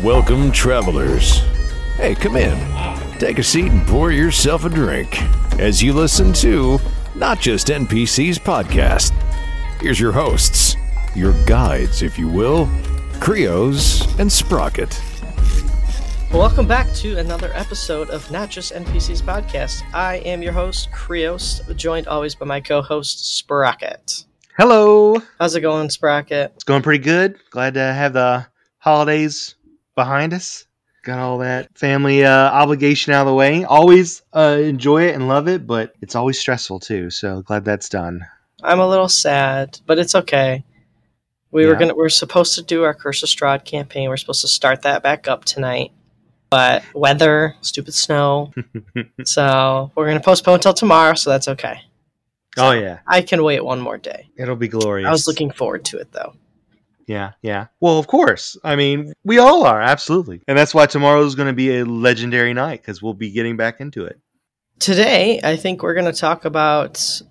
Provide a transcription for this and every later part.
Welcome, travelers. Hey, come in. Take a seat and pour yourself a drink as you listen to Not Just NPCs podcast. Here's your hosts, your guides, if you will, Krios and Sprocket. Welcome back to another episode of Not Just NPCs podcast. I am your host, Krios, joined always by my co-host, Sprocket. Hello. How's it going, Sprocket? It's going pretty good. Glad to have the holidays behind us. Got all that family obligation out of the way. Always enjoy it and love it, but it's always stressful too. So glad that's done. I'm a little sad, but it's okay. We're supposed to do our Curse of Strahd campaign. We're supposed to start that back up tonight. But weather, stupid snow. So we're gonna postpone until tomorrow, so that's okay. So oh yeah. I can wait one more day. It'll be glorious. I was looking forward to it though. Yeah. Well, of course. I mean, we all are, absolutely. And that's why tomorrow is going to be a legendary night, because we'll be getting back into it. Today, I think we're going to talk about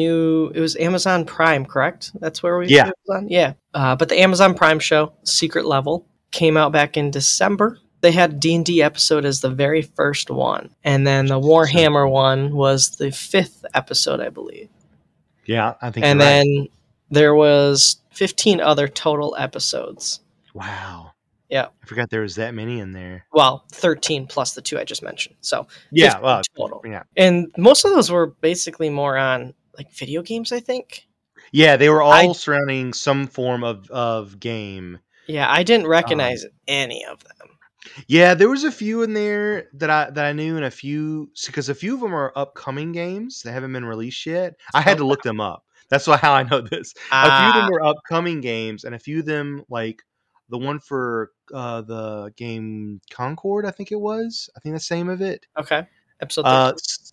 it was Amazon Prime, correct? That's where we Yeah. Yeah. But the Amazon Prime show, Secret Level, came out back in December. They had a D&D episode as the very first one. And then the Warhammer one was the 5th episode, I believe. Yeah, I think And you're right. then there was 15 other total episodes. Wow. Yeah. I forgot there was that many in there. Well, 13 plus the 2 I just mentioned. So Yeah, 15 well, total. yeah. And most of those were basically more on like video games, I think. Yeah, they were all surrounding some form of game. Yeah, I didn't recognize any of them. Yeah, there was a few in there that I knew, and a few, because a few of them are upcoming games that haven't been released yet. I had to look them up. That's how I know this. A few of them were upcoming games, and a few of them, like the one for the game Concord, I think it was. I think that's the name of it. Okay. Episode 13.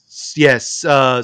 Yes,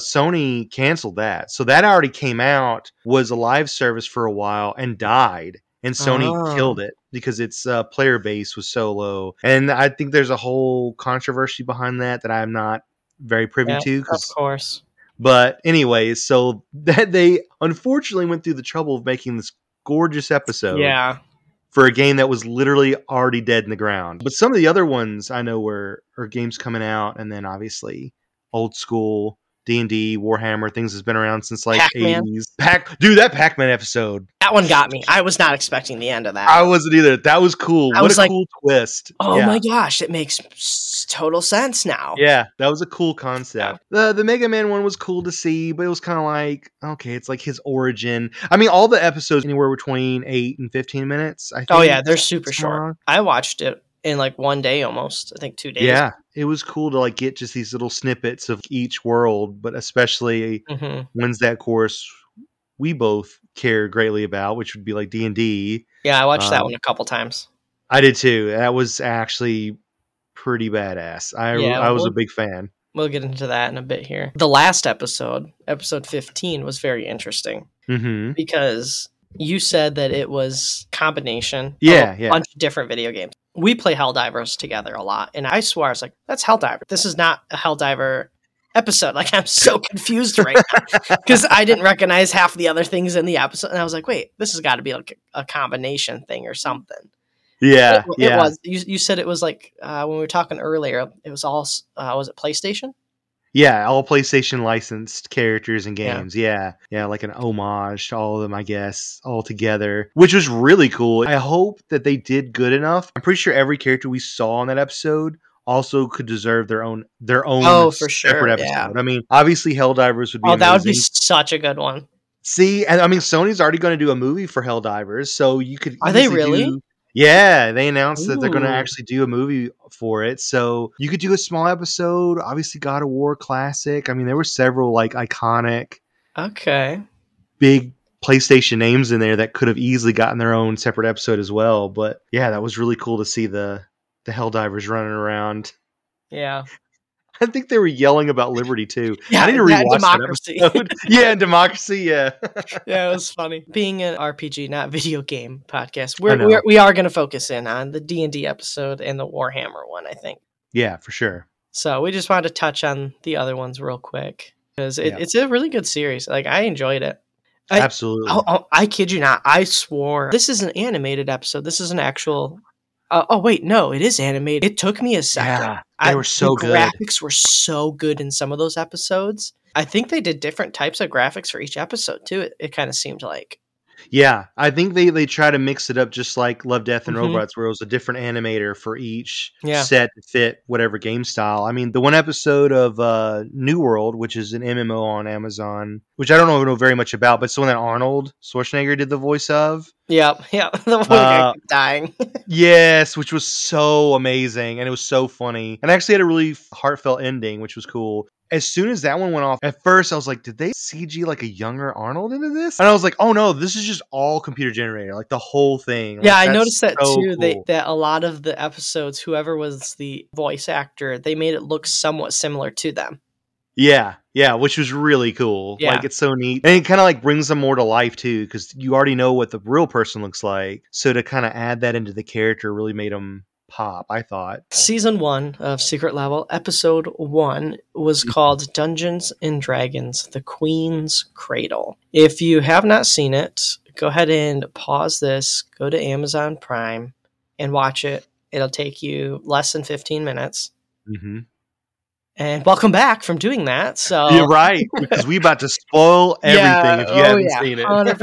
Sony canceled that. So that already came out, was a live service for a while, and died. And Sony killed it because its player base was so low. And I think there's a whole controversy behind that I'm not very privy to. Of course. But anyways, so that they unfortunately went through the trouble of making this gorgeous episode for a game that was literally already dead in the ground. But some of the other ones I know are games coming out, and then obviously old school D&D, Warhammer, things that's been around since like Pac-Man. 80s. Dude, that Pac-Man episode. That one got me. I was not expecting the end of that. I wasn't either. That was cool. What a cool twist. Oh my gosh, it makes total sense now. Yeah, that was a cool concept. The Mega Man one was cool to see, but it was kind of like, okay, it's like his origin. I mean, all the episodes anywhere between 8 and 15 minutes, I think. Oh yeah, they're super short. I watched it in like one day almost. I think 2 days. Yeah, it was cool to like get just these little snippets of each world, but especially ones that, of course, we both care greatly about, which would be like D&D. Yeah, I watched that one a couple times. I did too. That was actually pretty badass. I was a big fan. We'll get into that in a bit here. The last episode 15, was very interesting because you said that it was combination of a bunch of different video games. We play Helldivers together a lot, and I swore, I was like, that's Helldiver. This is not a Helldiver episode. Like, I'm so confused right now because I didn't recognize half the other things in the episode, and I was like, wait, this has got to be like a combination thing or something. Yeah, it was. You said it was like when we were talking earlier, it was all, was it PlayStation? Yeah, all PlayStation licensed characters and games. Yeah, like an homage to all of them, I guess, all together, which was really cool. I hope that they did good enough. I'm pretty sure every character we saw in that episode also could deserve their own separate episode. Yeah. I mean, obviously Helldivers would be amazing. That would be such a good one. See, and I mean, Sony's already going to do a movie for Helldivers, so you could. Are they really? Yeah, they announced that they're going to actually do a movie for it. So you could do a small episode. Obviously, God of War classic. I mean, there were several like iconic, big PlayStation names in there that could have easily gotten their own separate episode as well. But yeah, that was really cool to see the Helldivers running around. Yeah. I think they were yelling about liberty too. Yeah, I need to rewatch democracy. that episode. Yeah, democracy. Yeah, yeah, it was funny. Being an RPG, not video game podcast, we are going to focus in on the D&D episode and the Warhammer one, I think. Yeah, for sure. So we just wanted to touch on the other ones real quick because it's a really good series. Like, I enjoyed it. Absolutely. I kid you not. I swore this is an animated episode. This is an actual Oh wait, no, it is animated. It took me a second. Yeah, they were so good. Graphics were so good in some of those episodes. I think they did different types of graphics for each episode too. It kind of seemed like. Yeah, I think they try to mix it up just like Love, Death, and Robots, where it was a different animator for each set to fit whatever game style. I mean, the one episode of New World, which is an MMO on Amazon, which I don't know very much about, but it's the one that Arnold Schwarzenegger did the voice of. Yeah, the one guy kept dying. Yes, which was so amazing, and it was so funny, and actually had a really heartfelt ending, which was cool. As soon as that one went off, at first I was like, did they CG like a younger Arnold into this? And I was like, oh no, this is just all computer generated, like the whole thing. Like, yeah, I noticed that too. Cool. That a lot of the episodes, whoever was the voice actor, they made it look somewhat similar to them. Yeah, which was really cool. Yeah. Like, it's so neat. And it kind of like brings them more to life too, because you already know what the real person looks like. So to kind of add that into the character really made them pop, I thought. Season 1 of Secret Level, episode 1, was called Dungeons and Dragons: The Queen's Cradle. If you have not seen it, go ahead and pause this, go to Amazon Prime, and watch it. It'll take you less than 15 minutes. Mm-hmm. And welcome back from doing that. So you're right, because we about to spoil everything if you haven't seen it.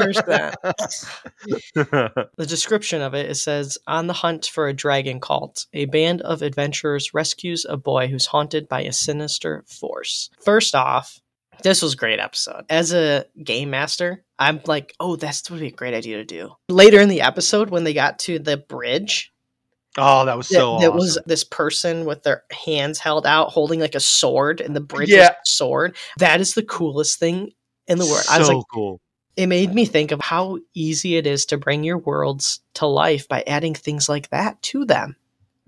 100%. The description of it says, on the hunt for a dragon cult, a band of adventurers rescues a boy who's haunted by a sinister force. First off, this was a great episode. As a game master, I'm like, oh, that would be a great idea to do. Later in the episode, when they got to the bridge, oh, that was so awesome. It was this person with their hands held out holding like a sword, and the bridge was a sword. That is the coolest thing in the world. So I was like, cool. It made me think of how easy it is to bring your worlds to life by adding things like that to them.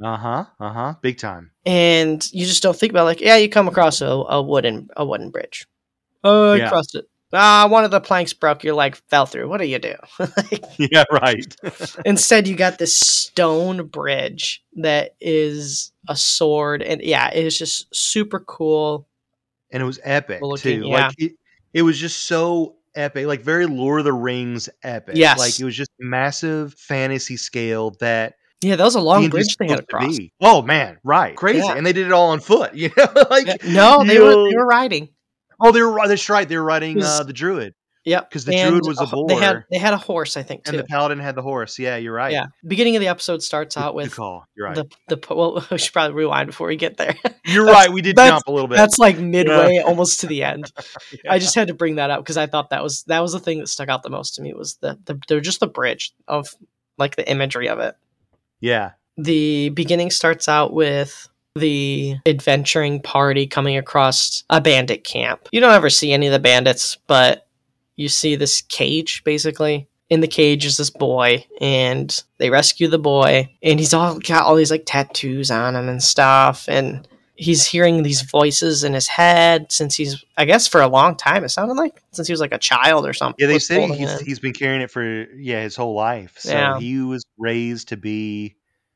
Big time. And you just don't think about like, you come across a wooden bridge. Oh, I crossed it. One of the planks broke, your leg fell through. What do you do? Yeah, right. Instead, you got this stone bridge that is a sword. And it was just super cool. And it was epic, too. Yeah. Like, it was just so epic. Like, very Lord of the Rings epic. Yes. Like, it was just massive fantasy scale that... Yeah, that was a long bridge they had across. Oh, man, right. Crazy. Yeah. And they did it all on foot, you know? Like, no, they were riding. Oh, that's right. They were riding the Druid. Yep. Because the Druid was a boar. They had a horse, I think, too. And the Paladin had the horse. Yeah, you're right. Yeah. Beginning of the episode starts out with... Good call. You're right. Well, we should probably rewind before we get there. You're right. We did jump a little bit. That's like midway, almost to the end. Yeah. I just had to bring that up because I thought that was the thing that stuck out the most to me was just the bridge of like the imagery of it. Yeah. The beginning starts out with the adventuring party coming across a bandit camp. You don't ever see any of the bandits, but you see this cage, basically. In the cage is this boy, and they rescue the boy, and he's got all these like tattoos on him and stuff, and he's hearing these voices in his head since he's, I guess for a long time, it sounded like, since he was like a child or something. Yeah, they say he's been carrying it for his whole life. So he was raised to be...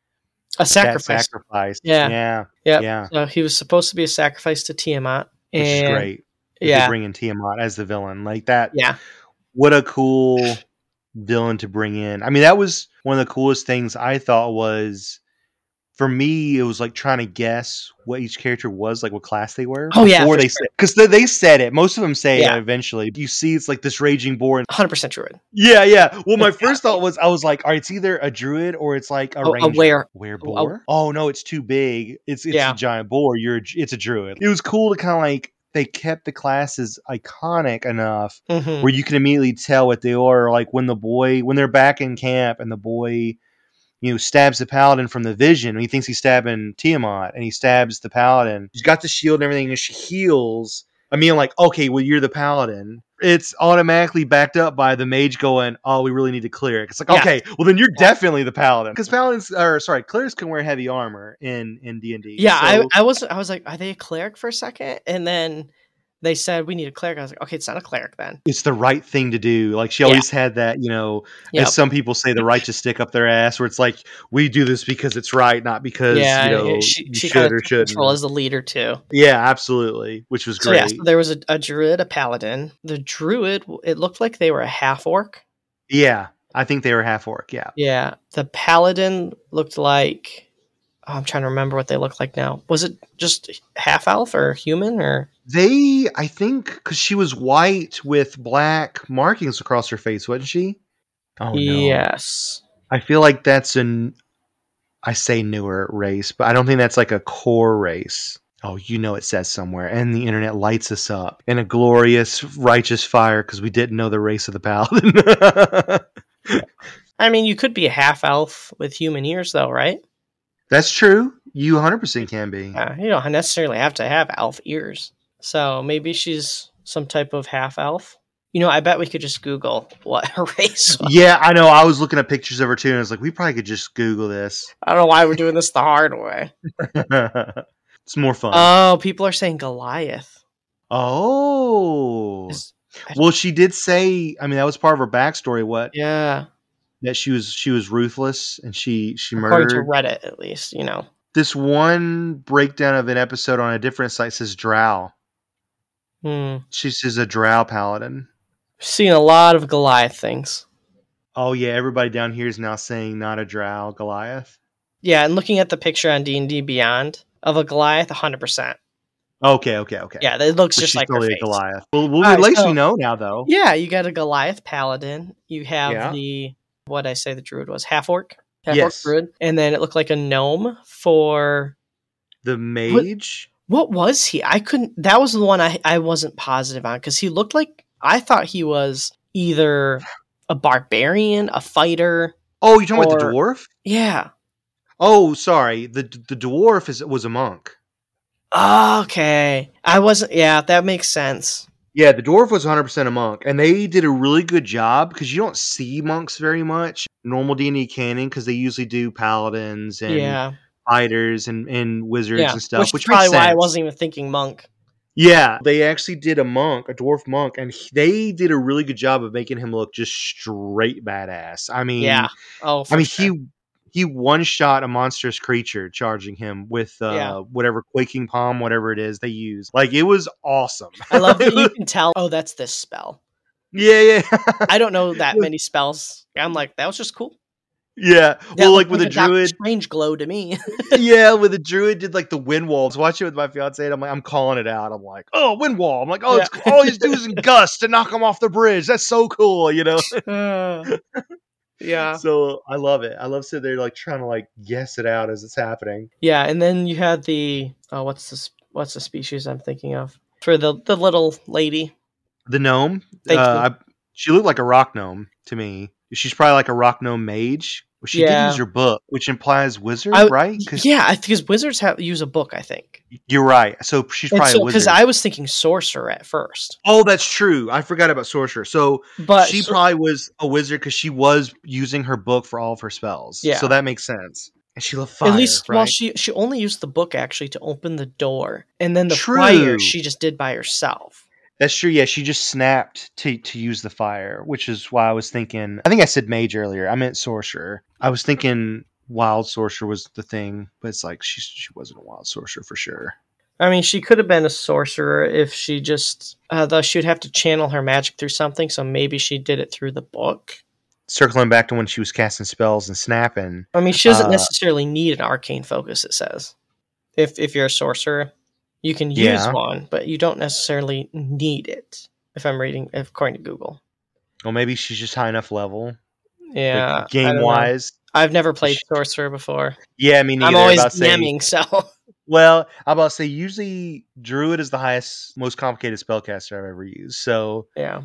a sacrifice. Yeah. So he was supposed to be a sacrifice to Tiamat. Which is great. Yeah. Bring in Tiamat as the villain. Like that. Yeah. What a cool villain to bring in. I mean, that was one of the coolest things I thought was, for me, it was like trying to guess what each character was, like what class they were. Oh, yeah. Because they said it. Most of them say it eventually. You see it's like this raging boar. 100% druid. Yeah. Well, my first thought was, I was like, all right, it's either a druid or it's like a ranger. A boar? Oh, no, it's too big. It's a giant boar. It's a druid. It was cool to kind of like, they kept the classes iconic enough where you can immediately tell what they are. Like when they're back in camp and the boy... stabs the paladin from the vision. He thinks he's stabbing Tiamat, and he stabs the paladin. He's got the shield and everything, and she heals. I mean, like, okay, well, you're the paladin. It's automatically backed up by the mage going, oh, we really need to clear it. It's like, okay, well, then you're definitely the paladin. Because clerics can wear heavy armor in D&D. Yeah, so, I was like, are they a cleric for a second? And then... they said we need a cleric. I was like, okay, it's not a cleric then. It's the right thing to do. Like she always had that, as some people say, the right to stick up their ass, where it's like, we do this because it's right, not because she should or shouldn't. Control as the leader too. Yeah, absolutely, which was great. So there was a druid, a paladin. The druid, it looked like they were a half orc. Yeah. I think they were half orc, yeah. Yeah. The paladin looked like... Oh, I'm trying to remember what they look like now. Was it just half elf or human or? I think, because she was white with black markings across her face, wasn't she? Oh, yes. No. I feel like that's I say newer race, but I don't think that's like a core race. Oh, it says somewhere. And the internet lights us up in a glorious, righteous fire because we didn't know the race of the paladin. I mean, you could be a half elf with human ears, though, right? That's true. You 100% can be. You don't necessarily have to have elf ears. So maybe she's some type of half elf. I bet we could just Google what her race was. Yeah, I know. I was looking at pictures of her too, and I was like, we probably could just Google this. I don't know why we're doing this the hard way. It's more fun. Oh, people are saying Goliath. Oh. Well, she did say, I mean, that was part of her backstory. What? Yeah. That she was ruthless and she According murdered. to Reddit, at least, This one breakdown of an episode on a different site says Drow. She says a Drow paladin. Seen a lot of Goliath things. Oh yeah, everybody down here is now saying not a Drow Goliath. Yeah, and looking at the picture on D&D Beyond of a Goliath, 100%. Okay. Yeah, it looks just like totally her face. A Goliath. Well at least we know now, though. Yeah, you got a Goliath paladin. You have the druid was half-orc? Half-orc druid. And then it looked like a gnome for... The mage? What was he? That was the one I wasn't positive on, because he looked like... I thought he was either a barbarian, a fighter... Oh, you're talking about the dwarf? Yeah. Oh, sorry. The dwarf was a monk. Okay. I wasn't... Yeah, that makes sense. Yeah, the dwarf was 100% a monk, and they did a really good job, because you don't see monks very much normal D&D canon, because they usually do paladins and fighters and wizards and stuff. Which is probably why I wasn't even thinking monk. Yeah, they actually did a dwarf monk, and they did a really good job of making him look just straight badass. I mean, sure. He one-shot a monstrous creature charging him with whatever quaking palm, whatever it is they use. Like, it was awesome. I love that you can tell, that's this spell. Yeah. I don't know that many spells. I'm like, that was just cool. Yeah. Well, like with a druid. Strange glow to me. Yeah, with a druid did like the wind wall. I was watching it with my fiance and I'm calling it out. I'm like, oh, wind wall. I'm like, it's all he's doing is gust to knock him off the bridge. That's so cool, Yeah. So I love it. I love sitting there like trying to like guess it out as it's happening. Yeah, and then you had the what's the species I'm thinking of for the little lady? The gnome. She looked like a rock gnome to me. She's probably like a rock gnome mage. Well, she did use her book, which implies wizard, right? Because wizards use a book, I think. You're right. So she's probably a wizard. Because I was thinking sorcerer at first. Oh, that's true. I forgot about sorcerer. So she probably was a wizard because she was using her book for all of her spells. Yeah. So that makes sense. And she loved fire, at least, right? Well, she only used the book, actually, to open the door. And then the fire she just did by herself. That's true. Yeah, she just snapped to use the fire, which is why I was thinking... I think I said mage earlier. I meant sorcerer. I was thinking wild sorcerer was the thing, but it's like she wasn't a wild sorcerer for sure. I mean, she could have been a sorcerer if she just... though she would have to channel her magic through something, so maybe she did it through the book. Circling back to when she was casting spells and snapping. I mean, she doesn't necessarily need an arcane focus, it says. If you're a sorcerer... You can use one, but you don't necessarily need it, if I'm reading, according to Google. Well, maybe she's just high enough level. Yeah. Like, game-wise. I've never played Sorcerer before. Yeah, me neither. I'm always DMing, so... Well, I'm about to say, usually, Druid is the highest, most complicated spellcaster I've ever used, so... Yeah.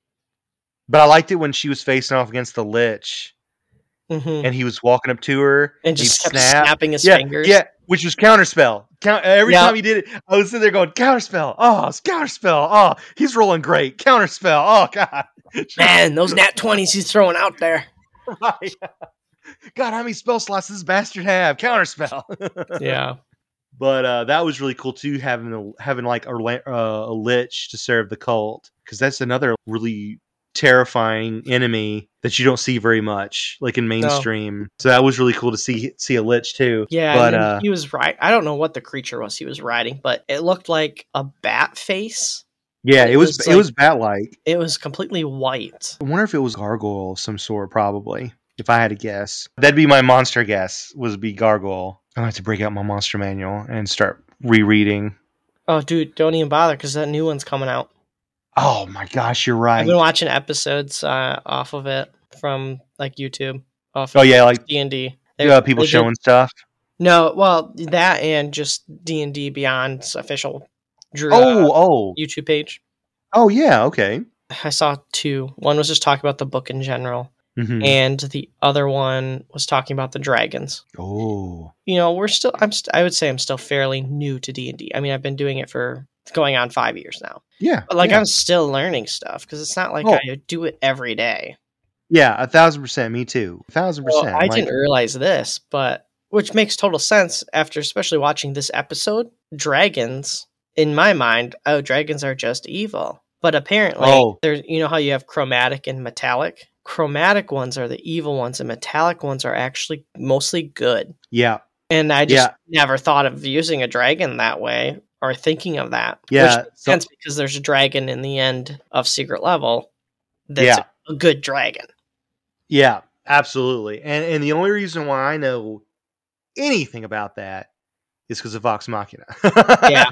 But I liked it when she was facing off against the Lich, and he was walking up to her, and just kept snapping his fingers. Yeah, which was counterspell. Every time he did it, I was sitting there going, counterspell. Oh, it's counterspell. Oh, he's rolling great. Counterspell. Oh, God. Man, those nat 20s he's throwing out there. Right. God, how many spell slots does this bastard have? Counterspell. Yeah. But that was really cool, too, having like a Lich to serve the cult. Because that's another really terrifying enemy that you don't see very much, like in mainstream. No. So that was really cool to see a Lich too. Yeah, but he was right. I don't know what the creature was he was riding, but it looked like a bat face. Yeah, it was bat-like. It was completely white. I wonder if it was gargoyle of some sort, probably. If I had to guess. That'd be my monster guess, would be gargoyle. I'll have to break out my monster manual and start rereading. Oh, dude, don't even bother, because that new one's coming out. Oh my gosh, you're right. I've been watching episodes off of it from like YouTube. Like D&D. People showing stuff. No, well, that and just D&D Beyond's official YouTube page. Oh yeah, okay. I saw 2. One was just talking about the book in general, and the other one was talking about the dragons. Oh, I would say I'm still fairly new to D&D. I mean, I've been doing it for going on 5 years now. Yeah, but I'm still learning stuff because it's not like I do it every day. Yeah, 1,000%. Me too. 1,000%. Well, I didn't realize this, but which makes total sense after especially watching this episode. Dragons, in my mind, dragons are just evil. But apparently, there's how you have chromatic and metallic? Chromatic ones are the evil ones, and metallic ones are actually mostly good. Yeah. And I just never thought of using a dragon that way or thinking of that. Yeah. Which makes sense because there's a dragon in the end of Secret Level that's a good dragon. Yeah, absolutely. And the only reason why I know anything about that is because of Vox Machina. Yeah.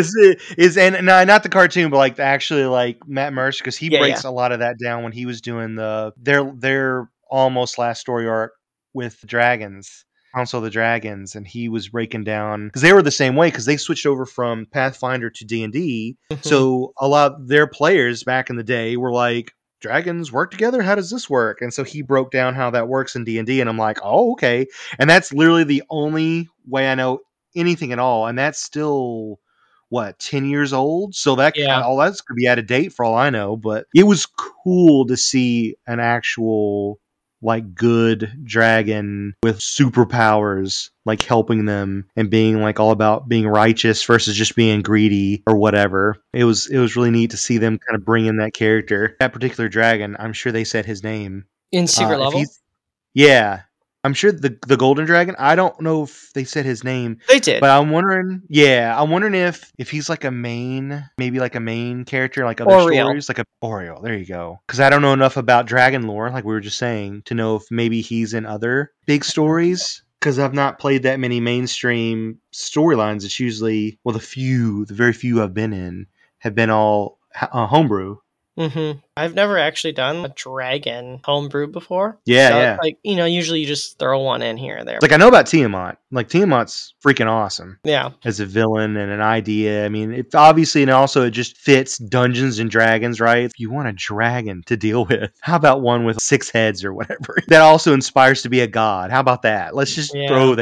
And not the cartoon, but actually Matt Mercer, because he breaks a lot of that down when he was doing their almost last story arc with dragons, Council of the Dragons, and he was breaking down because they were the same way because they switched over from Pathfinder to D&D. So a lot of their players back in the day were like, dragons work together? How does this work? And so he broke down how that works in D&D, and I'm like, oh, okay. And that's literally the only way I know anything at all, and that's still 10 years old, so that all that's gonna be out of date for all I know. But it was cool to see an actual good dragon with superpowers helping them and being all about being righteous versus just being greedy or whatever. It was really neat to see them kind of bring in that character. That particular dragon, I'm sure they said his name in Secret Level. Yeah, I'm sure the Golden Dragon. I don't know if they said his name. They did, but I'm wondering. Yeah, I'm wondering if he's maybe a main character, like other stories, like a Oriole. There you go. Because I don't know enough about dragon lore, like we were just saying, to know if maybe he's in other big stories. Because I've not played that many mainstream storylines. It's usually the very few I've been in have been all homebrew. Mm-hmm. I've never actually done a dragon homebrew before. Yeah. Usually you just throw one in here or there. I know about Tiamat. Tiamat's freaking awesome. Yeah. As a villain and an idea. I mean, it obviously, and also it just fits Dungeons and Dragons, right? If you want a dragon to deal with, how about one with 6 heads or whatever? That also inspires to be a god. How about that? Let's just throw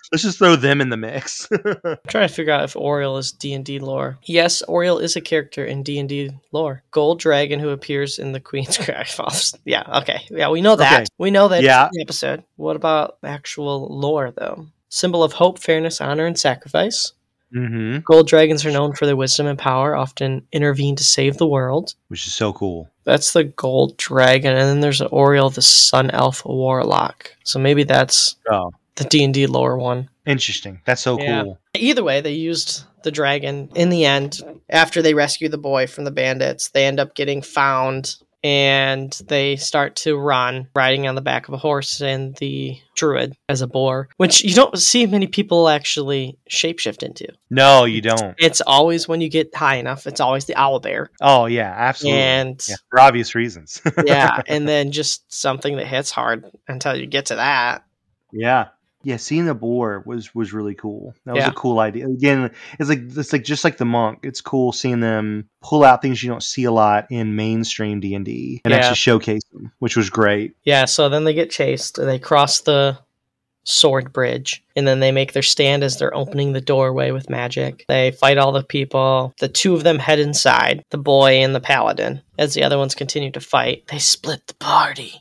them in the mix. I'm trying to figure out if Oriole is D&D lore. Yes, Oriole is a character in D&D lore. Gold dragon who appears in the Queen's Crash Files. Yeah, okay. Yeah, we know that. Okay. We know that in the episode. What about actual lore, though? Symbol of hope, fairness, honor, and sacrifice. Mm-hmm. Gold dragons are known for their wisdom and power, often intervene to save the world. Which is so cool. That's the gold dragon. And then there's Oriole, the sun elf warlock. So maybe that's the D&D lore one. Interesting. That's so cool. Either way, they used the dragon. In the end, after they rescue the boy from the bandits, they end up getting found and they start to run, riding on the back of a horse and the druid as a boar, which you don't see many people actually shapeshift into. No, you don't. It's always when you get high enough, it's always the owlbear. Oh, yeah, absolutely. And for obvious reasons. Yeah, and then just something that hits hard until you get to that. Yeah. Yeah, seeing the boar was really cool. That was a cool idea. Again, it's just like the monk. It's cool seeing them pull out things you don't see a lot in mainstream D&D and actually showcase them, which was great. Yeah, so then they get chased. They cross the sword bridge, and then they make their stand as they're opening the doorway with magic. They fight all the people. The 2 of them head inside, the boy and the paladin. As the other ones continue to fight, they split the party.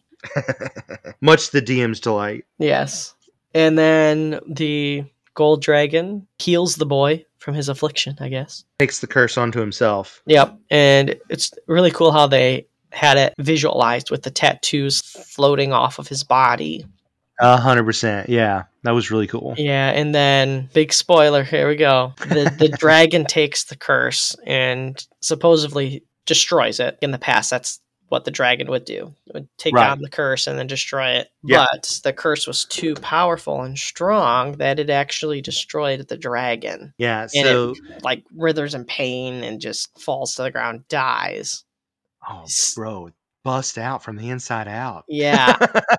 Much the DM's delight. Yes. And then the gold dragon heals the boy from his affliction, I guess. Takes the curse onto himself. Yep. And it's really cool how they had it visualized with the tattoos floating off of his body. 100%. Yeah, that was really cool. Yeah, and then big spoiler. Here we go. The dragon takes the curse and supposedly destroys it. In the past, that's what the dragon would do. It would take on the curse and then destroy it. Yeah. But the curse was too powerful and strong that it actually destroyed the dragon. Yeah, so it, like, withers in pain and just falls to the ground, dies. Oh, bro, bust out from the inside out. Yeah.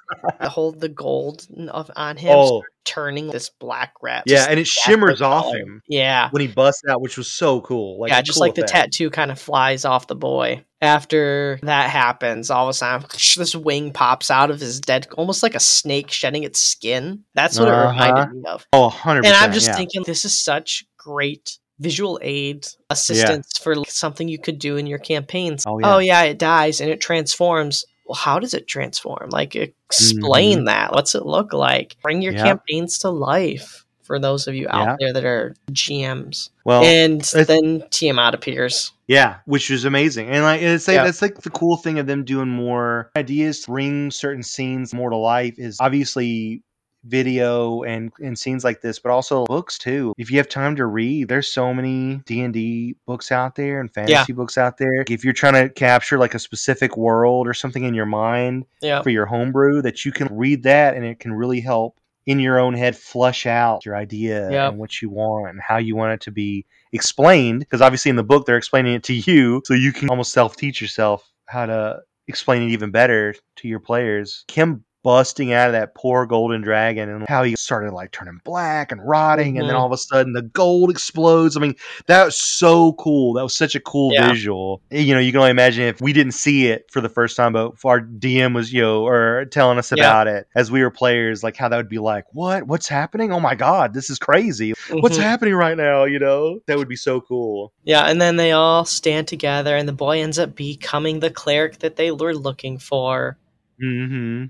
The gold on him turning this black rat. Yeah, and it shimmers off him. Yeah. When he busts out, which was so cool. Like, yeah, just cool like effect. The tattoo kind of flies off the boy. After that happens, all of a sudden, this wing pops out of his dead, almost like a snake shedding its skin. That's what it reminded me of. Oh, 100%. And I'm just thinking, this is such great visual aid assistance for something you could do in your campaigns. Oh yeah, it dies and it transforms. Well, how does it transform? Like, explain that. What's it look like? Bring your campaigns to life for those of you out there that are GMs. Well, and then Tiamat appears. Yeah, which is amazing. And like that's like the cool thing of them doing more ideas to bring certain scenes more to life is obviously video and scenes like this, but also books too. If you have time to read, there's so many D&D books out there and fantasy books out there. If you're trying to capture like a specific world or something in your mind for your homebrew, that you can read that and it can really help in your own head flush out your idea and what you want and how you want it to be explained. Because obviously in the book they're explaining it to you, so you can almost self-teach yourself how to explain it even better to your players. Kim busting out of that poor golden dragon and how he started like turning black and rotting, and then all of a sudden the gold explodes. I mean, that was so cool. That was such a cool visual. You know, you can only imagine if we didn't see it for the first time, but if our DM was, or telling us about it as we were players, like how that would be like, what's happening? Oh my God, this is crazy. What's happening right now? That would be so cool. Yeah. And then they all stand together and the boy ends up becoming the cleric that they were looking for. Mm-hmm.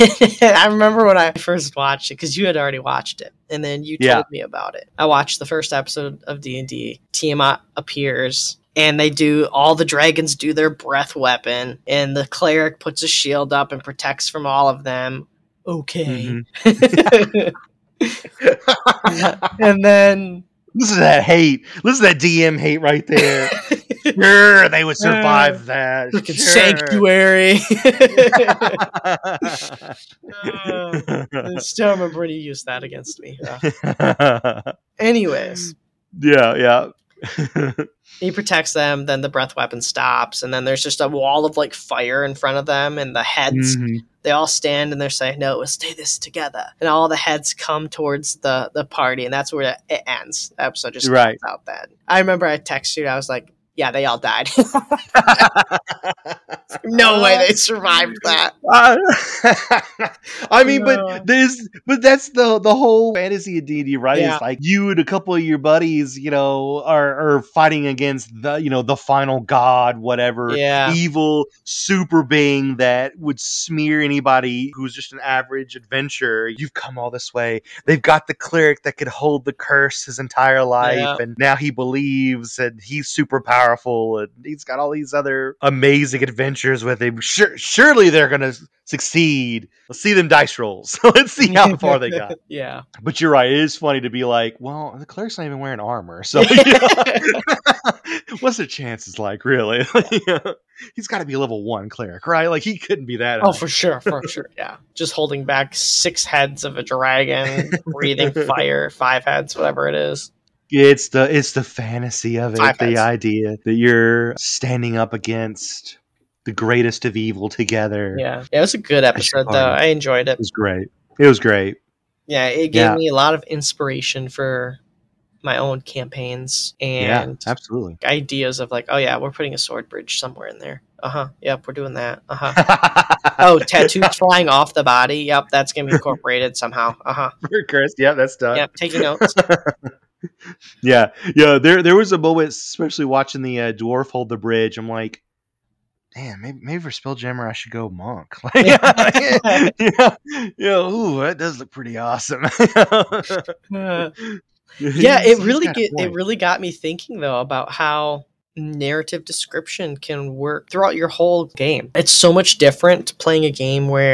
I remember when I first watched it, because you had already watched it, and then you told me about it. I watched the first episode of D&D. Tiamat appears, and all the dragons do their breath weapon, and the cleric puts a shield up and protects from all of them. Okay. And then... Listen to that hate. Listen to that DM hate right there. Sure, they would survive that. Sanctuary. I still remember when you used that against me. Anyways. Yeah. He protects them, then the breath weapon stops, and then there's just a wall of like fire in front of them, and the heads, they all stand and they're saying, no, we'll stay this together. And all the heads come towards the party, and that's where it ends. The episode just comes out that. I remember I texted you, I was like, yeah, they all died. No way they survived that. I mean, but that's the whole fantasy of D&D, right? Yeah. It's like you and a couple of your buddies, are fighting against the final god, whatever, evil super being that would smear anybody who's just an average adventurer. You've come all this way. They've got the cleric that could hold the curse his entire life, and now he believes and he's super powerful, and he's got all these other amazing adventures with him. Surely they're gonna succeed. Let's see them dice rolls. Let's see how far they got. Yeah, but you're right. It is funny to be like, well, the cleric's not even wearing armor, so what's their chances like, really? He's got to be a level 1 cleric, right? Like, he couldn't be that. Oh, for sure. Yeah, just holding back 6 heads of a dragon, breathing fire, 5 heads, whatever it is. It's the fantasy of it, the idea that you're standing up against the greatest of evil together. Yeah, it was a good episode, though. I enjoyed it. It was great. Yeah, it gave me a lot of inspiration for my own campaigns and absolutely ideas of like, oh yeah, we're putting a sword bridge somewhere in there. Yep, we're doing that. Oh, tattoos flying off the body. Yep, that's gonna be incorporated somehow. For Chris, yeah, that's done. Yep, taking notes. Yeah. There was a moment, especially watching the dwarf hold the bridge. I'm like, damn, maybe for Spelljammer I should go monk. Ooh, that does look pretty awesome. It really got me thinking though about how narrative description can work throughout your whole game. It's so much different playing a game where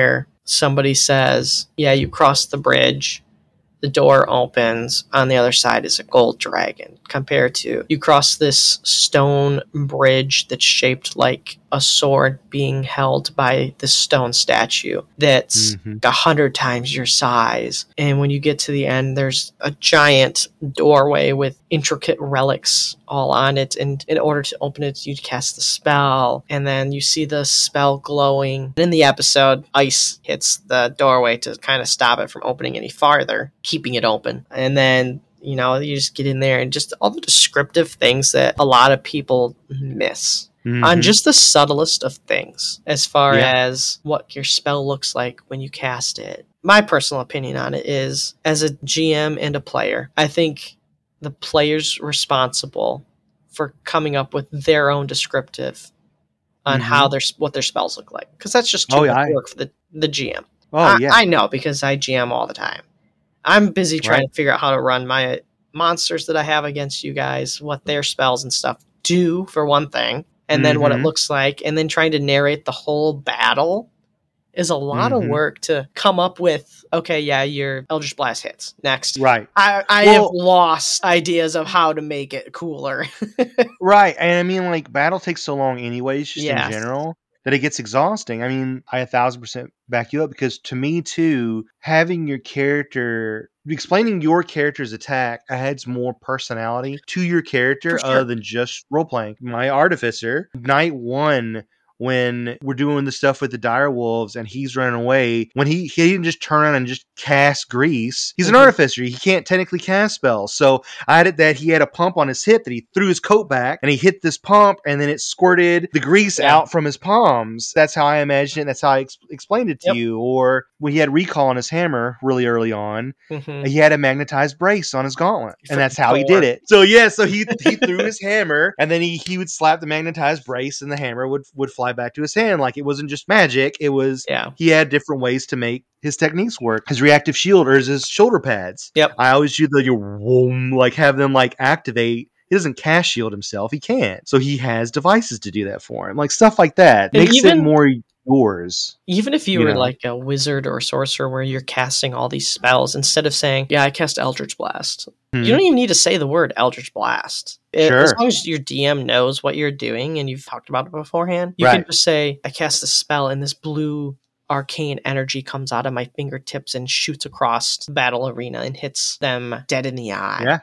somebody says, yeah, you cross the bridge, the door opens, on the other side is a gold dragon, compared to you cross this stone bridge that's shaped like a sword being held by this stone statue that's 100 times your size. And when you get to the end, there's a giant doorway with intricate relics all on it. And in order to open it, you cast the spell. And then you see the spell glowing. In the episode, ice hits the doorway to kind of stop it from opening any farther, keeping it open. And then you just get in there and just all the descriptive things that a lot of people miss. On just the subtlest of things, as far as what your spell looks like when you cast it. My personal opinion on it is, as a GM and a player, I think the player's responsible for coming up with their own descriptive on what their spells look like. Because that's just too much work for the GM. I know, because I GM all the time. I'm busy trying to figure out how to run my monsters that I have against you guys, what their spells and stuff do, for one thing. And then what it looks like, and then trying to narrate the whole battle is a lot of work to come up with. Okay, yeah, your Eldritch Blast hits. Next. Right. I have lost ideas of how to make it cooler. Right. And I mean, like, battle takes so long anyways, just in general, that it gets exhausting. I mean, I 1,000% back you up, because to me too, having your character, explaining your character's attack adds more personality to your character other than just role playing. My artificer, night one, when we're doing the stuff with the dire wolves and he's running away, when he didn't just turn around and just cast grease. He's an artificer. He can't technically cast spells. So I added that he had a pump on his hip that he threw his coat back and he hit this pump and then it squirted the grease out from his palms. That's how I imagined it. That's how I explained it to you. Or when he had recall on his hammer really early on, he had a magnetized brace on his gauntlet. And that's how he did it. So so he threw his hammer and then he would slap the magnetized brace and the hammer would fly back to his hand. Like, it wasn't just magic, it was he had different ways to make his techniques work. His reactive shield, or his shoulder pads, I always use have them like activate. He doesn't cast shield himself, he can't, so he has devices to do that for him, like stuff like that. And makes it more yours. Even if you were like a wizard or a sorcerer where you're casting all these spells, instead of saying, I cast Eldritch Blast, you don't even need to say the word Eldritch Blast. As long as your DM knows what you're doing and you've talked about it beforehand, you can just say, I cast a spell and this blue arcane energy comes out of my fingertips and shoots across the battle arena and hits them dead in the eye.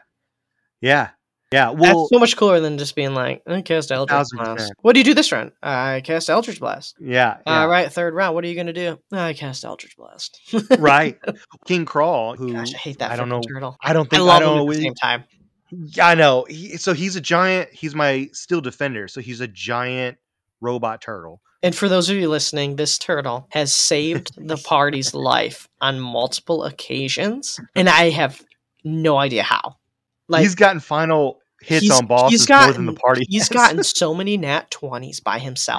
Yeah, well, that's so much cooler than just being like, I cast Eldritch Blast. What do you do this round? I cast Eldritch Blast. All right, third round. What are you going to do? I cast Eldritch Blast. Right. King Crawl, who... Gosh, I hate that turtle. I love him at the same time. I know. He's a giant... He's my steel defender, so he's a giant robot turtle. And for those of you listening, this turtle has saved the party's life on multiple occasions, and I have no idea how. Like, he's gotten final hits on bosses more than the party. He's gotten so many nat 20s by himself.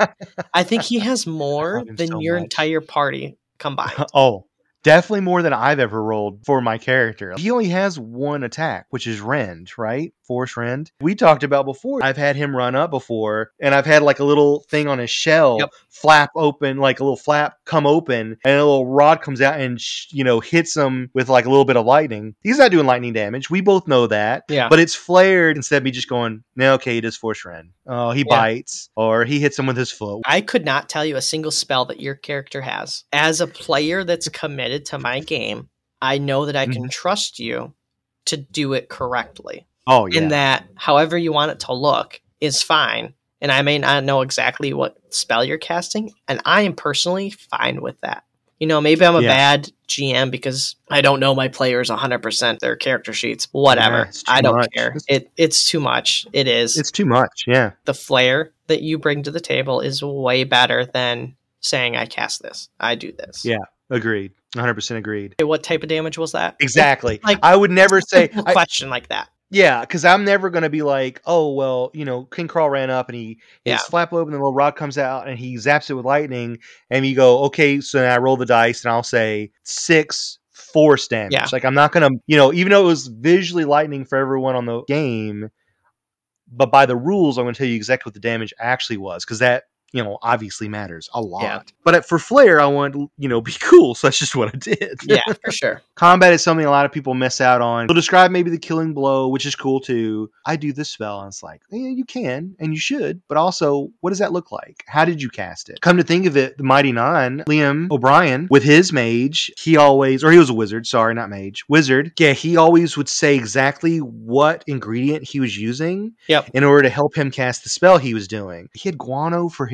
I think he has more than your entire party combined. Oh, definitely more than I've ever rolled for my character. He only has one attack, which is Rend, right? Force Rend. We talked about before. I've had him run up before, and I've had like a little thing on his shell flap open, like a little flap come open, and a little rod comes out and hits him with like a little bit of lightning. He's not doing lightning damage. We both know that. Yeah. But it's flared instead of me just going, no, okay, he does Force Rend. Oh, he bites, or he hits him with his foot. I could not tell you a single spell that your character has. As a player that's committed to my game, I know that I can trust you to do it correctly. Oh, yeah. And that however you want it to look is fine. And I may not know exactly what spell you're casting, and I am personally fine with that. Maybe I'm a bad GM because I don't know my players 100%, their character sheets, whatever. I don't care. It's too much. It is. It's too much, yeah. The flair that you bring to the table is way better than saying, I cast this. I do this. Yeah, agreed. 100% agreed. Okay, what type of damage was that? Exactly. Like, I would never say... a question like that. Yeah, because I'm never going to be like, oh, well, King Crawl ran up and his flap open, the little rod comes out and he zaps it with lightning. And you go, okay, so then I roll the dice and I'll say 6 force damage. Yeah. Like, I'm not going to, even though it was visually lightning for everyone on the game, but by the rules, I'm going to tell you exactly what the damage actually was, because that obviously matters a lot. Yeah. But for Flare, I want to, be cool. So that's just what I did. Yeah, for sure. Combat is something a lot of people miss out on. They'll describe maybe the killing blow, which is cool too. I do this spell, and it's like, yeah, you can, and you should. But also, what does that look like? How did you cast it? Come to think of it, the Mighty Nine, Liam O'Brien, with his mage, he was a wizard. Sorry, not mage. Wizard. Yeah, he always would say exactly what ingredient he was using in order to help him cast the spell he was doing. He had guano for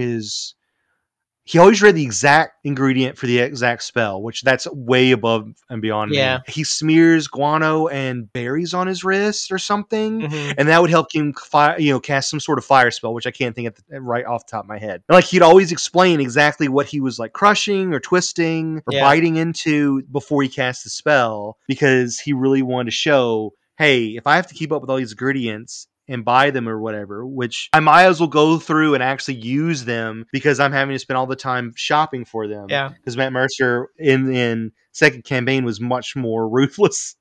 he always read the exact ingredient for the exact spell, which that's way above and beyond me. He smears guano and berries on his wrist or something, and that would help him cast some sort of fire spell, which I can't think of right off the top of my head. And, he'd always explain exactly what he was crushing or twisting or biting into before he cast the spell, because he really wanted to show, hey, if I have to keep up with all these ingredients and buy them or whatever, which I might as well go through and actually use them, because I'm having to spend all the time shopping for them. Yeah. Because Matt Mercer in second campaign was much more ruthless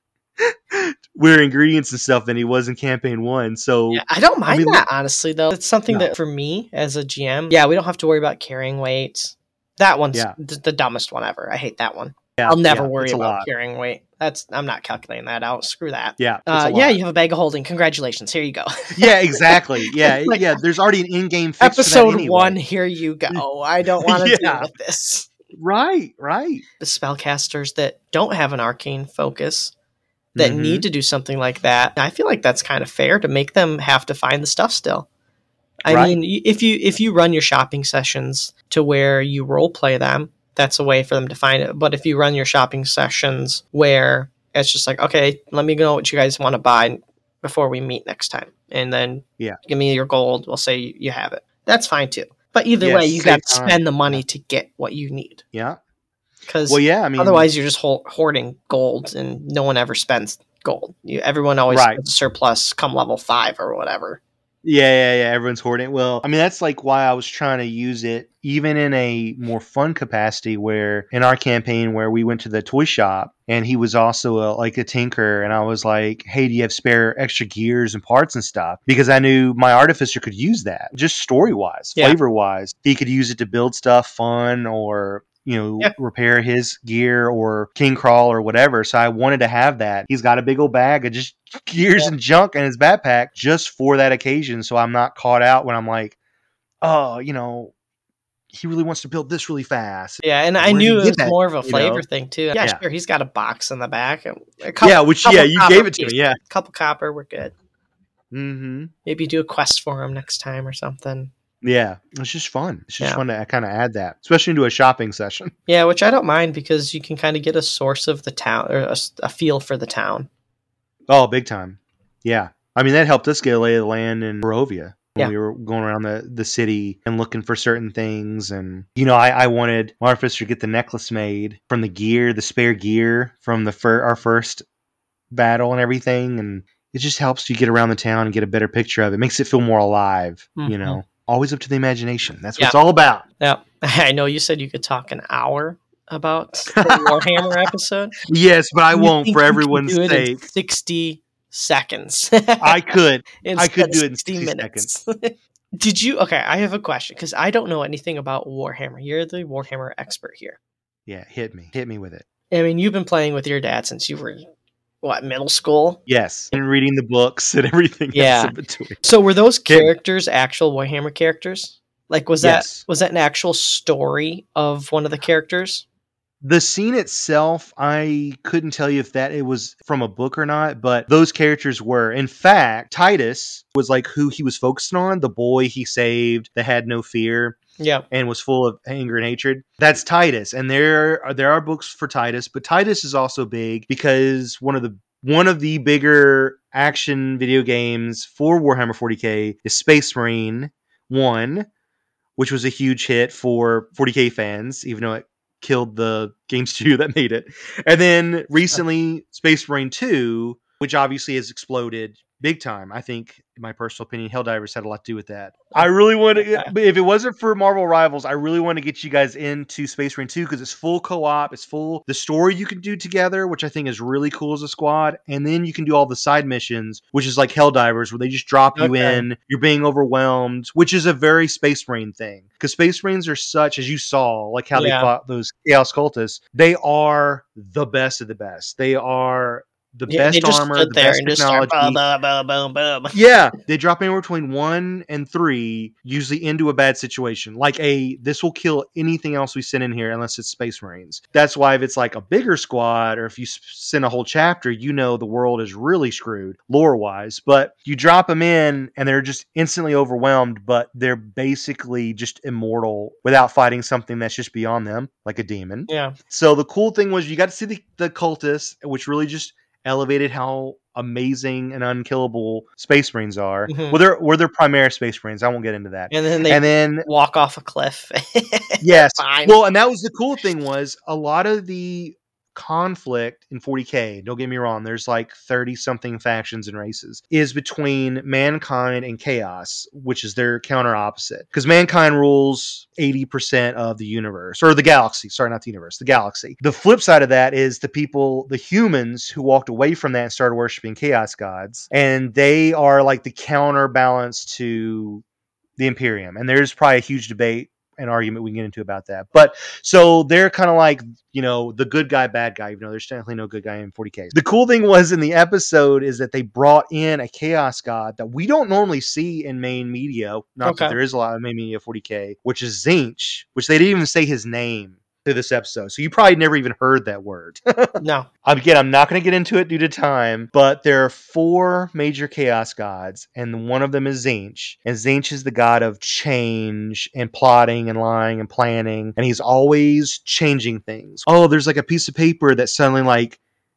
with ingredients and stuff than he was in campaign 1. So I don't mind that, honestly, though. It's something that for me as a GM, we don't have to worry about carrying weight. That one's the dumbest one ever. I hate that one. Yeah, I'll never worry about carrying weight. I'm not calculating that out. Screw that. Yeah. You have a bag of holding. Congratulations. Here you go. Yeah, exactly. Yeah. There's already an in-game fix episode for that anyway. 1. Here you go. I don't want to deal with this. Right. The spellcasters that don't have an arcane focus, that need to do something like that, I feel like that's kind of fair to make them have to find the stuff still. I mean, if you run your shopping sessions to where you role play them, that's a way for them to find it. But if you run your shopping sessions where it's just like, okay, let me know what you guys want to buy before we meet next time, and then give me your gold, we'll say you have it. That's fine too. But either way, you got to spend the money to get what you need. Yeah. Because otherwise you're just hoarding gold, and no one ever spends gold. Everyone always has a surplus come level 5 or whatever. Yeah. Everyone's hoarding it. Well, I mean, that's why I was trying to use it even in a more fun capacity, where in our campaign where we went to the toy shop and he was also a tinker, and I was like, hey, do you have spare extra gears and parts and stuff? Because I knew my artificer could use that, just story-wise, flavor-wise. He could use it to build stuff fun, or repair his gear or king crawl or whatever. So I wanted to have that. He's got a big old bag of just gears and junk in his backpack just for that occasion. So I'm not caught out when I'm like, oh, he really wants to build this really fast. Yeah, and I knew it was more of a flavor thing too. Yeah, sure. He's got a box in the back. You gave it to me. Yeah, a couple copper, we're good. Mm-hmm. Maybe do a quest for him next time or something. Yeah, it's just fun. It's just fun to kind of add that, especially into a shopping session. Yeah, which I don't mind, because you can kind of get a source of the town, or a feel for the town. Oh, big time. Yeah. I mean, that helped us get a lay of the land in Barovia when we were going around the city and looking for certain things. And, I wanted my artificer to get the necklace made from the spare gear from our first battle and everything. And it just helps you get around the town and get a better picture of it. It makes it feel more alive, Always up to the imagination. That's what it's all about. Yeah. I know you said you could talk an hour about the Warhammer episode. Yes, but I won't, for everyone's sake. 60 seconds. I could do it in 60 minutes. Did you? Okay, I have a question, because I don't know anything about Warhammer. You're the Warhammer expert here. Yeah, hit me with it. I mean, you've been playing with your dad since you were, middle school? Yes, and reading the books and everything else in between. So were those characters actual Warhammer characters? Was that an actual story of one of the characters? The scene itself, I couldn't tell you if it was from a book or not, but those characters were. In fact, Titus was who he was focusing on, the boy he saved that had no fear. Yeah, and was full of anger and hatred. That's Titus, and there are books for Titus, but Titus is also big because one of the bigger action video games for Warhammer 40K is Space Marine 1, which was a huge hit for 40K fans, even though it killed the game studio that made it. And then recently, Space Marine 2, which obviously has exploded big time. I think, in my personal opinion, Helldivers had a lot to do with that. I really want to, if it wasn't for Marvel Rivals, I really want to get you guys into Space Marine 2 because it's full co-op, it's full the story you can do together, which I think is really cool as a squad, and then you can do all the side missions, which is like Helldivers, where they just drop you in, you're being overwhelmed, which is a very Space Marine thing. Because Space Marines are such, as you saw, like how they fought those Chaos Cultists, they are the best of the best. They are the best armor, the best technology. Boom, boom. Yeah, they drop anywhere between 1 and 3, usually into a bad situation. Like this will kill anything else we send in here unless it's Space Marines. That's why if it's like a bigger squad, or if you send a whole chapter, you know the world is really screwed lore-wise. But you drop them in, and they're just instantly overwhelmed, but they're basically just immortal without fighting something that's just beyond them, like a demon. Yeah. So the cool thing was you got to see the cultists, which really just elevated how amazing and unkillable Space Marines are. Mm-hmm. Well, they're Primaris Space Marines. I won't get into that. And then walk off a cliff. Yes. Well, and that was the cool thing was a lot of the conflict in 40K, don't get me wrong, there's like 30 something factions and races, is between Mankind and Chaos, which is their counter opposite. Because Mankind rules 80% of the universe, or the galaxy. Sorry, not the universe, the galaxy. The flip side of that is the humans who walked away from that and started worshiping Chaos gods. And they are like the counterbalance to the Imperium. And there's probably a huge debate and argument we can get into about that. But so they're kind of like, the good guy, bad guy, even though there's definitely no good guy in 40K. The cool thing was in the episode is that they brought in a Chaos god that we don't normally see in main media. Not that there is a lot of main media 40K, which is Tzeentch, which they didn't even say his name through this episode. So you probably never even heard that word. No. Again, I'm not going to get into it due to time, but there are 4 major Chaos gods, and one of them is Tzeentch. And Tzeentch is the god of change and plotting and lying and planning, and he's always changing things. Oh, there's like a piece of paper that suddenly like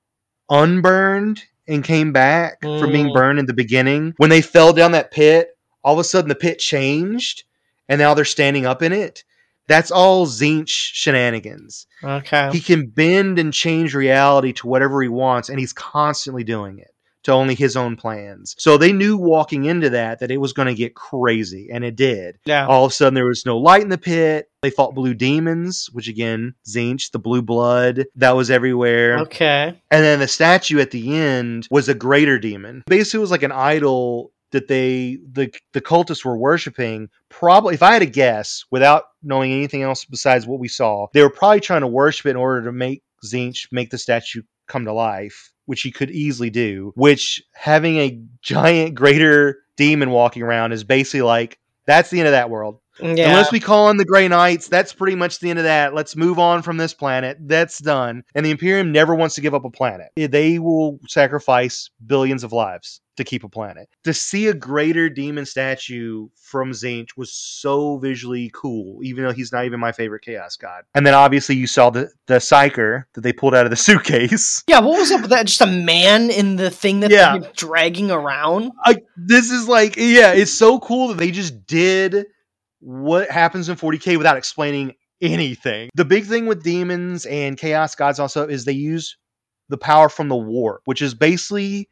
unburned and came back from being burned in the beginning. When they fell down that pit, all of a sudden the pit changed, and now they're standing up in it. That's all Tzeentch shenanigans. Okay. He can bend and change reality to whatever he wants, and he's constantly doing it to only his own plans. So they knew walking into that it was going to get crazy, and it did. Yeah. All of a sudden, there was no light in the pit. They fought blue demons, which again, Tzeentch, the blue blood, that was everywhere. Okay. And then the statue at the end was a greater demon. Basically, it was like an idol that the cultists were worshiping. Probably, if I had to guess, without knowing anything else besides what we saw, they were probably trying to worship it in order to make Tzeentch make the statue come to life, which he could easily do. Which, having a giant greater demon walking around is basically like, that's the end of that world. Yeah. Unless we call in the Grey Knights, that's pretty much the end of that. Let's move on from this planet. That's done. And the Imperium never wants to give up a planet. They will sacrifice billions of lives to keep a planet. To see a greater demon statue from Tzeentch was so visually cool, even though he's not even my favorite Chaos god. And then obviously you saw the Psyker that they pulled out of the suitcase. Yeah, what was up with that? Just a man in the thing that they're dragging around? This is like, it's so cool that they just did what happens in 40K without explaining anything. The big thing with demons and Chaos gods also is they use the power from the warp, which is basically,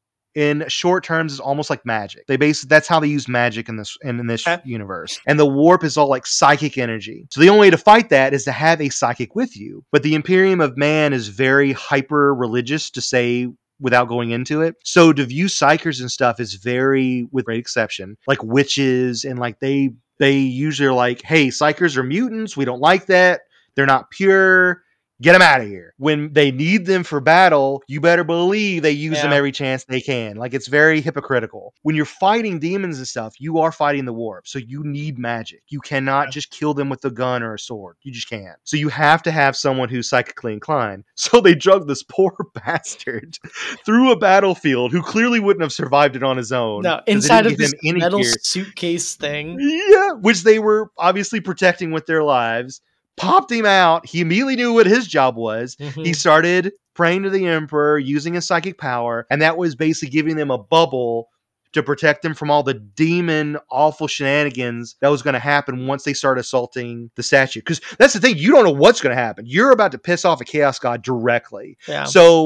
in short terms, is almost like magic. That's how they use magic in this universe. And the warp is all like psychic energy. So the only way to fight that is to have a psychic with you. But the Imperium of Man is very hyper religious, to say without going into it. So to view psychers and stuff is very, with great exception, like witches, and like they usually are like, hey, psychers are mutants. We don't like that. They're not pure. Get them out of here. When they need them for battle, you better believe they use them every chance they can. Like, it's very hypocritical. When you're fighting demons and stuff, you are fighting the warp. So you need magic. You cannot just kill them with a gun or a sword. You just can't. So you have to have someone who's psychically inclined. So they drug this poor bastard through a battlefield who clearly wouldn't have survived it on his own. No, inside of this metal suitcase thing. Yeah, which they were obviously protecting with their lives. Popped him out. He immediately knew what his job was. Mm-hmm. He started praying to the Emperor, using his psychic power, and that was basically giving them a bubble to protect them from all the demon awful shenanigans that was going to happen once they start assaulting the statue. Because that's the thing, you don't know what's going to happen. You're about to piss off a Chaos God directly. Yeah. So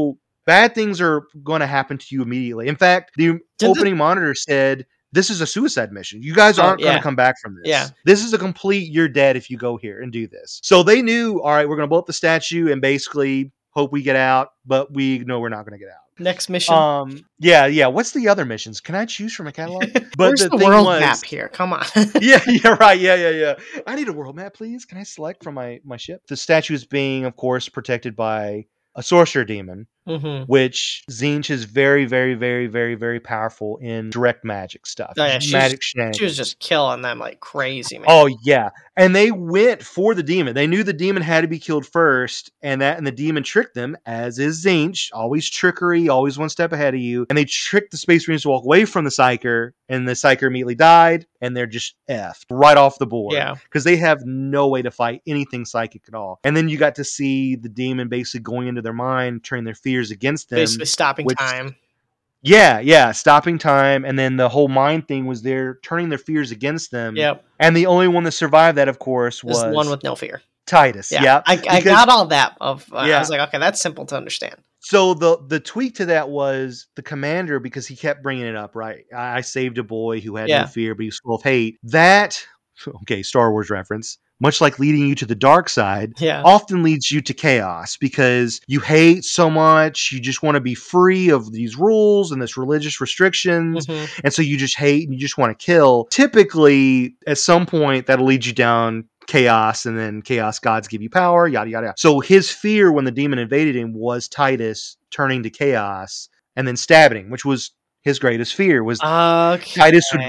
bad things are going to happen to you immediately. In fact, the opening monitor said, this is a suicide mission. You guys aren't going to come back from this. Yeah. This is a complete, you're dead if you go here and do this. So they knew, all right, we're going to blow up the statue and basically hope we get out, but we know we're not going to get out. Next mission. Yeah. What's the other missions? Can I choose from a catalog? But where's the world map here? Come on. Yeah, right. Yeah. I need a world map, please. Can I select from my ship? The statue is being, of course, protected by a sorcerer demon, which Tzeentch is very, very, very, very, very powerful in direct magic stuff. Oh, yeah, she was just killing them like crazy, man. Oh, yeah. And they went for the demon. They knew the demon had to be killed first, and the demon tricked them, as is Tzeentch. Always trickery, always one step ahead of you. And they tricked the Space Marines to walk away from the Psyker, and the Psyker immediately died, and they're just effed right off the board. Yeah. Because they have no way to fight anything psychic at all. And then you got to see the demon basically going into their mind, turning their fears against them. Basically stopping time. Yeah, stopping time, and then the whole mind thing was they're turning their fears against them. Yep. And the only one that survived that, of course, was the one with no fear. Titus. Yeah. I got all that. I was like, okay, that's simple to understand. So the tweak to that was the commander, because he kept bringing it up, right? I saved a boy who had no fear, but he was full of hate. That, okay, Star Wars reference, much like leading you to the dark side, often leads you to chaos because you hate so much. You just want to be free of these rules and this religious restrictions. And so you just hate and you just want to kill. Typically, at some point, that'll lead you down chaos, and then chaos gods give you power, yada, yada. So his fear when the demon invaded him was Titus turning to chaos and then stabbing him, which was his greatest fear, was Titus would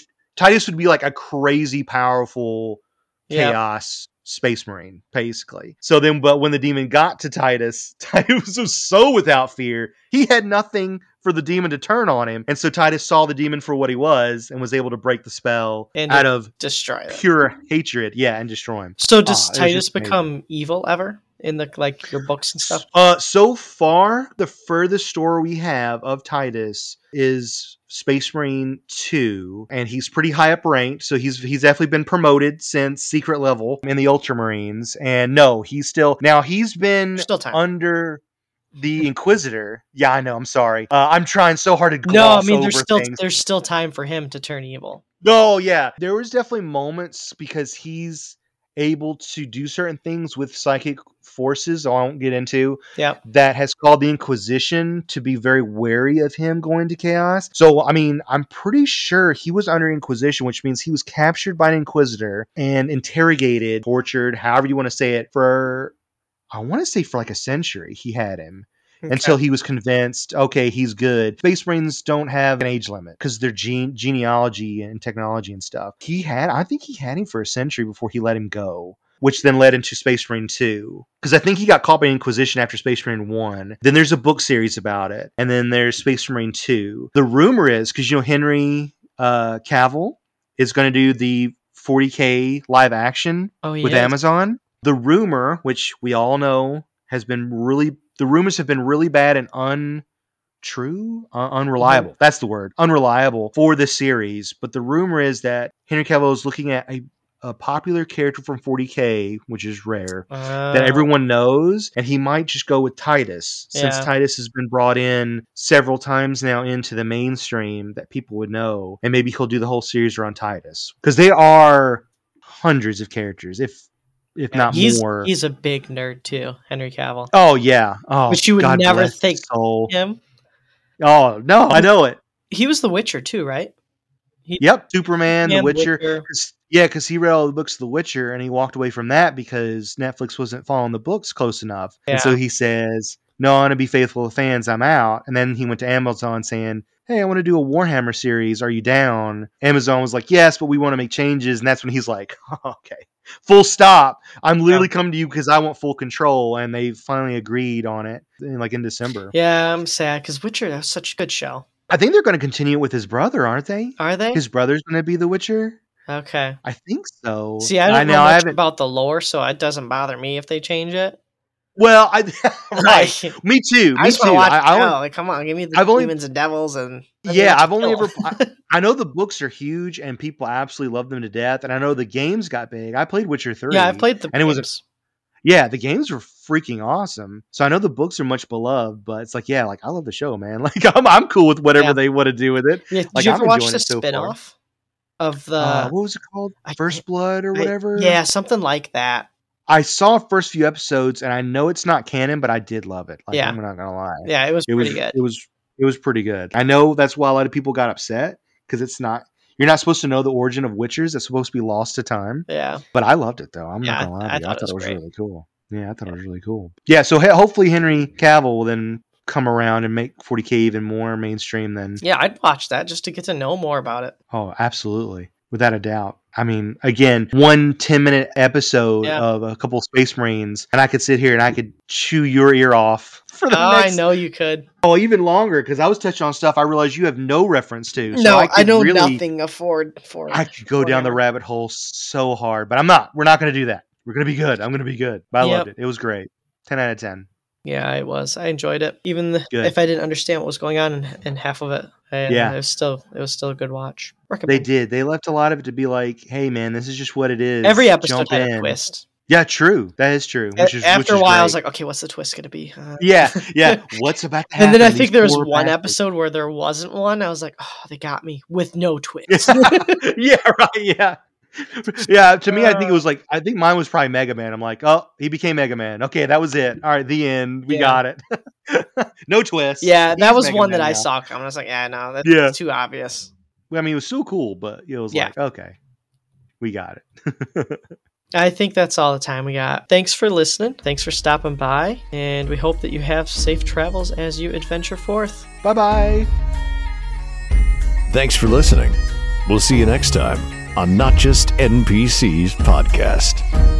be like a crazy powerful chaos space marine, basically. So then, but when the demon got to Titus was so without fear, he had nothing for the demon to turn on him. And so Titus saw the demon for what he was and was able to break the spell and out of destroy pure hatred. Yeah, and destroy him. So does Titus become evil ever in the your books and stuff? So far, the furthest story we have of Titus is Space Marine 2, and he's pretty high up ranked, so he's definitely been promoted since secret level in the Ultramarines. And no, he's been under the Inquisitor. Yeah, I know. I'm sorry. I'm trying so hard to gloss over things. There's still time for him to turn evil. Oh, yeah. There was definitely moments because he's able to do certain things with psychic forces I won't get into that has called the Inquisition to be very wary of him going to chaos. So I mean, I'm pretty sure he was under Inquisition, which means he was captured by an Inquisitor and interrogated, tortured, however you want to say it, for like a century. He had him until he was convinced, okay, he's good. Space Marines don't have an age limit because they're genealogy and technology and stuff. I think he had him for a century before he let him go, which then led into Space Marine 2. Because I think he got caught by Inquisition after Space Marine 1. Then there's a book series about it. And then there's Space Marine 2. The rumor is, because Henry Cavill is going to do the 40K live action with Amazon. The rumor, which we all know the rumors have been really bad and unreliable. That's the word. Unreliable for this series. But the rumor is that Henry Cavill is looking at a popular character from 40K, which is rare, that everyone knows, and he might just go with Titus, since Titus has been brought in several times now into the mainstream that people would know, and maybe he'll do the whole series around Titus. Because they are hundreds of characters, if not more. He's a big nerd too, Henry Cavill. Oh yeah. Oh, which you would never think him. Oh no, I know it. He was The Witcher too, right? Superman, The Witcher. Because he read all the books of The Witcher and he walked away from that because Netflix wasn't following the books close enough. Yeah. And so he says, no, I want to be faithful to fans. I'm out. And then he went to Amazon saying, hey, I want to do a Warhammer series. Are you down? Amazon was like, yes, but we want to make changes. And that's when he's like, oh, okay, full stop. I'm literally coming to you because I want full control. And they finally agreed on it in December. Yeah, I'm sad because Witcher, that was such a good show. I think they're going to continue it with his brother, aren't they? Are they? His brother's going to be the Witcher? Okay. I think so. See, I don't know much about the lore, so it doesn't bother me if they change it. Well, right. Me too. I just want to watch it. Come on, give me the demons and devils and... Yeah, I've only ever... I know the books are huge and people absolutely love them to death, and I know the games got big. I played Witcher 3. Yeah, I played the games. Yeah, the games were freaking awesome. So I know the books are much beloved, but it's like, yeah, like I love the show, man. Like I'm cool with whatever they want to do with it. Yeah, did you ever watch the spinoff of the what was it called? First Blood or whatever? Yeah, something like that. I saw first few episodes, and I know it's not canon, but I did love it. Like, I'm not gonna lie. Yeah, it was pretty good. It was pretty good. I know that's why a lot of people got upset because it's not. You're not supposed to know the origin of Witchers. It's supposed to be lost to time. Yeah. But I loved it, though. I'm not going to lie to you. I thought it was really cool. Yeah, I thought it was really cool. Yeah, so hopefully Henry Cavill will then come around and make 40K even more mainstream than... Yeah, I'd watch that just to get to know more about it. Oh, absolutely. Without a doubt. I mean, again, 1 10-minute episode of a couple of Space Marines, and I could sit here and I could chew your ear off for the next... I know you could. Oh, even longer, because I was touching on stuff I realized you have no reference to. So no, I know nothing for I could go down the rabbit hole so hard, but I'm not. We're not going to do that. We're going to be good. I'm going to be good. But I loved it. It was great. 10 out of 10. Yeah, it was. I enjoyed it. Even if I didn't understand what was going on in half of it. It was still a good watch. Recommend. They did. They left a lot of it to be like, hey man, this is just what it is. Every episode had a twist. Yeah, true. That is true. After a while, I was like, okay, what's the twist going to be? Yeah. What's about to happen? And then I think there was one episode where there wasn't one. I was like, oh, they got me with no twist. Yeah, right. Yeah. Yeah, to me, I think mine was probably Mega Man. I'm like, oh, he became Mega Man. Okay, that was it. All right, the end. We got it. No twist. Yeah, that was Mega one Man that I saw coming. I was like, yeah, no, that's too obvious. I mean, it was so cool, but it was like, okay, we got it. I think that's all the time we got. Thanks for listening. Thanks for stopping by. And we hope that you have safe travels as you adventure forth. Bye-bye. Thanks for listening. We'll see you next time on Not Just NPCs Podcast.